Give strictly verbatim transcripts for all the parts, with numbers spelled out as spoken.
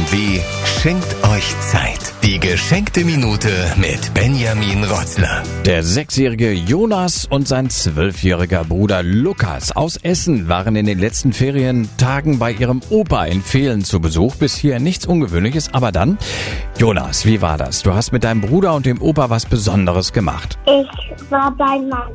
W schenkt euch Zeit. Die geschenkte Minute mit Benjamin Rotzler. Der sechsjährige Jonas und sein zwölfjähriger Bruder Lukas aus Essen waren in den letzten Ferientagen bei ihrem Opa in Vehlen zu Besuch. Bisher nichts Ungewöhnliches, aber dann, Jonas, wie war das? Du hast mit deinem Bruder und dem Opa was Besonderes gemacht. Ich war bei meinem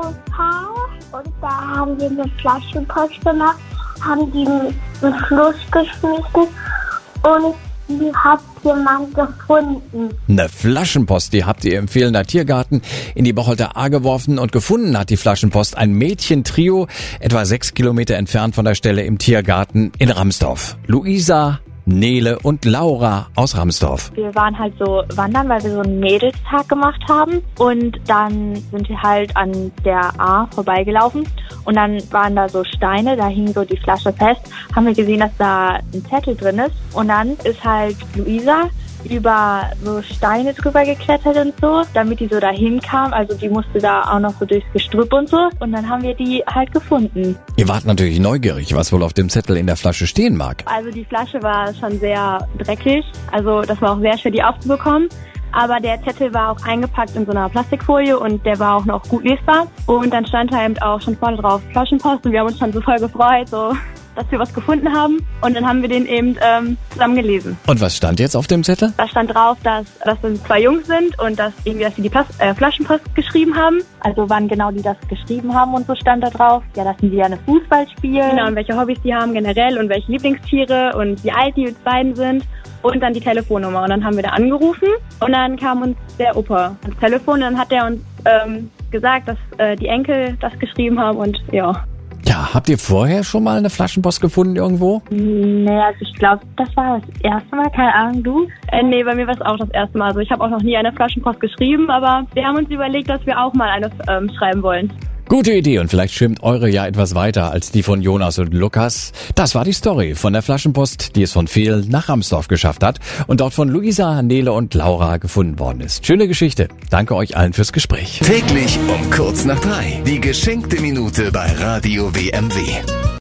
Opa und da haben wir eine Flaschenpost gemacht, haben die in den Fluss geschmissen und die hat jemand gefunden. Eine Flaschenpost, die habt ihr im Vehlener Tiergarten in die Bocholter Ahr geworfen und gefunden hat die Flaschenpost ein Mädchentrio, etwa sechs Kilometer entfernt von der Stelle im Tiergarten in Ramsdorf. Luisa, Nele und Laura aus Ramsdorf. Wir waren halt so wandern, weil wir so einen Mädelstag gemacht haben und dann sind wir halt an der Ahr vorbeigelaufen und dann waren da so Steine, da hing so die Flasche fest, haben wir gesehen, dass da ein Zettel drin ist und dann ist halt Luisa über so Steine drüber geklettert und so, damit die so dahin kam. Also die musste da auch noch so durchs Gestrüpp und so. Und dann haben wir die halt gefunden. Ihr wart natürlich neugierig, was wohl auf dem Zettel in der Flasche stehen mag. Also die Flasche war schon sehr dreckig. Also das war auch sehr schwer, die aufzubekommen. Aber der Zettel war auch eingepackt in so einer Plastikfolie und der war auch noch gut lesbar. Und dann stand da eben auch schon vorne drauf Flaschenpost und wir haben uns schon so voll gefreut, so dass wir was gefunden haben. Und dann haben wir den eben ähm, zusammen gelesen. Und was stand jetzt auf dem Zettel? Da stand drauf, dass das zwei Jungs sind und dass irgendwie, dass sie die Plas- äh, Flaschenpost geschrieben haben. Also wann genau die das geschrieben haben und so stand da drauf. Ja, dass die gerne Fußball spielen. Genau, und welche Hobbys die haben generell und welche Lieblingstiere und wie alt die beiden sind. Und dann die Telefonnummer. Und dann haben wir da angerufen und dann kam uns der Opa ans Telefon und dann hat er uns ähm, gesagt, dass äh, die Enkel das geschrieben haben und ja. Ja, habt ihr vorher schon mal eine Flaschenpost gefunden irgendwo? Nee, also ich glaube, das war das erste Mal, keine Ahnung, du? Äh, nee, bei mir war es auch das erste Mal. Also ich habe auch noch nie eine Flaschenpost geschrieben, aber wir haben uns überlegt, dass wir auch mal eine ähm, schreiben wollen. Gute Idee und vielleicht schwimmt eure ja etwas weiter als die von Jonas und Lukas. Das war die Story von der Flaschenpost, die es von Vehlen nach Ramsdorf geschafft hat und dort von Luisa, Nele und Laura gefunden worden ist. Schöne Geschichte. Danke euch allen fürs Gespräch. Täglich um kurz nach drei. Die geschenkte Minute bei Radio W M W.